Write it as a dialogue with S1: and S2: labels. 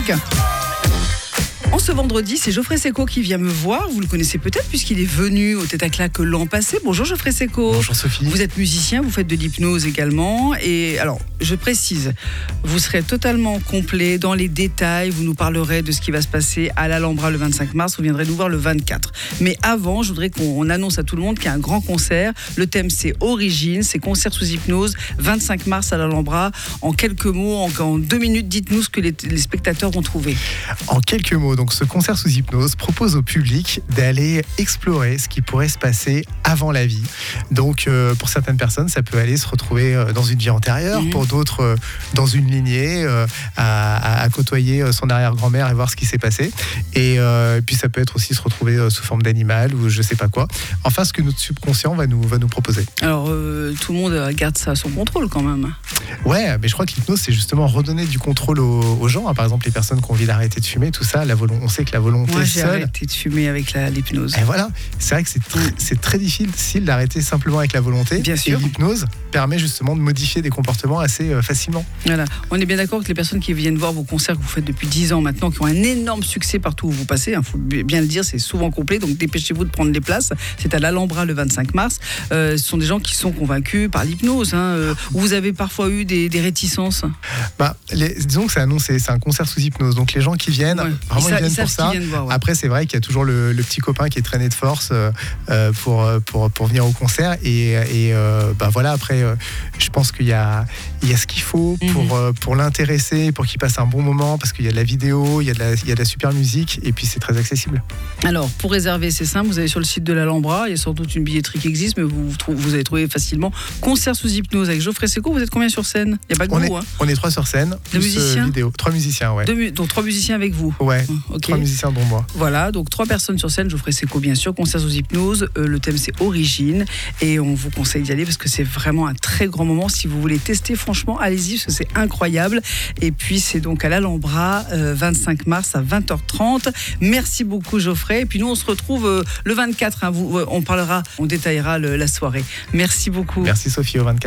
S1: En ce vendredi, c'est Geoffrey Seco qui vient me voir. Vous le connaissez peut-être puisqu'il est venu au Tête à Claque l'an passé. Bonjour Geoffrey Seco.
S2: Bonjour Sophie.
S1: Vous êtes musicien, vous faites de l'hypnose également. Et alors, je précise, vous serez totalement complet dans les détails. Vous nous parlerez de ce qui va se passer à l'Alhambra le 25 mars. Vous viendrez nous voir le 24. Mais avant, je voudrais qu'on annonce à tout le monde qu'il y a un grand concert. Le thème, c'est Origine. C'est concert sous hypnose, 25 mars à l'Alhambra. En quelques mots, en 2 minutes, dites-nous ce que les spectateurs vont trouver.
S2: En quelques mots, donc ce concert sous hypnose propose au public d'aller explorer ce qui pourrait se passer avant la vie. Donc pour certaines personnes, ça peut aller se retrouver dans une vie antérieure, pour d'autres dans une lignée, à côtoyer son arrière-grand-mère et voir ce qui s'est passé. Et puis ça peut être aussi se retrouver sous forme d'animal ou je sais pas quoi. Enfin, ce que notre subconscient va nous proposer.
S1: Alors tout le monde garde ça à son contrôle quand même.
S2: Ouais, mais je crois que l'hypnose, c'est justement redonner du contrôle aux gens. Par exemple, les personnes qui ont envie d'arrêter de fumer, tout ça, on sait que la volonté
S1: Moi, j'ai
S2: seule...
S1: arrêté de fumer avec l'hypnose.
S2: Et voilà, c'est vrai que c'est très difficile d'arrêter simplement avec la volonté.
S1: Bien sûr.
S2: Et l'hypnose permet justement de modifier des comportements assez facilement.
S1: Voilà. On est bien d'accord que les personnes qui viennent voir vos concerts que vous faites depuis 10 ans maintenant, qui ont un énorme succès partout où vous passez, faut bien le dire, c'est souvent complet, donc dépêchez-vous de prendre les places. C'est à l'Alhambra le 25 mars. Ce sont des gens qui sont convaincus par l'hypnose. Vous avez parfois eu des réticences.
S2: Disons que c'est annoncé, c'est un concert sous hypnose. Donc les gens qui viennent, vraiment ils viennent pour ça.
S1: Voir, ouais.
S2: Après, c'est vrai qu'il y a toujours le petit copain qui est traîné de force pour venir au concert. Et voilà, après, je pense qu'il y a ce qu'il faut pour l'intéresser, pour qu'il passe un bon moment, parce qu'il y a de la vidéo, il y a de la super musique, et puis c'est très accessible.
S1: Alors, pour réserver, c'est simple, vous allez sur le site de l'Alhambra, il y a sans doute une billetterie qui existe, mais vous allez trouver facilement concert sous hypnose avec Geoffrey Seco. Vous êtes combien sur scène? Il n'y a pas que vous, hein?
S2: On est 3 sur scène,
S1: plus musiciens
S2: vidéo. 3 musiciens, ouais.
S1: Donc 3 musiciens avec vous?
S2: Ouais,
S1: okay.
S2: 3 musiciens dont moi.
S1: Voilà, donc 3 personnes sur scène, Geoffrey Seco bien sûr, concert sous hypnose, le thème c'est Origine, et on vous conseille d'y aller parce que c'est vraiment un très grand moment. Si vous voulez tester, franchement, allez-y parce que c'est incroyable. Et puis c'est donc à l'Alhambra, 25 mars à 20h30. Merci beaucoup Geoffrey, et puis nous on se retrouve le 24, on détaillera la soirée. Merci beaucoup.
S2: Merci Sophie, au 24.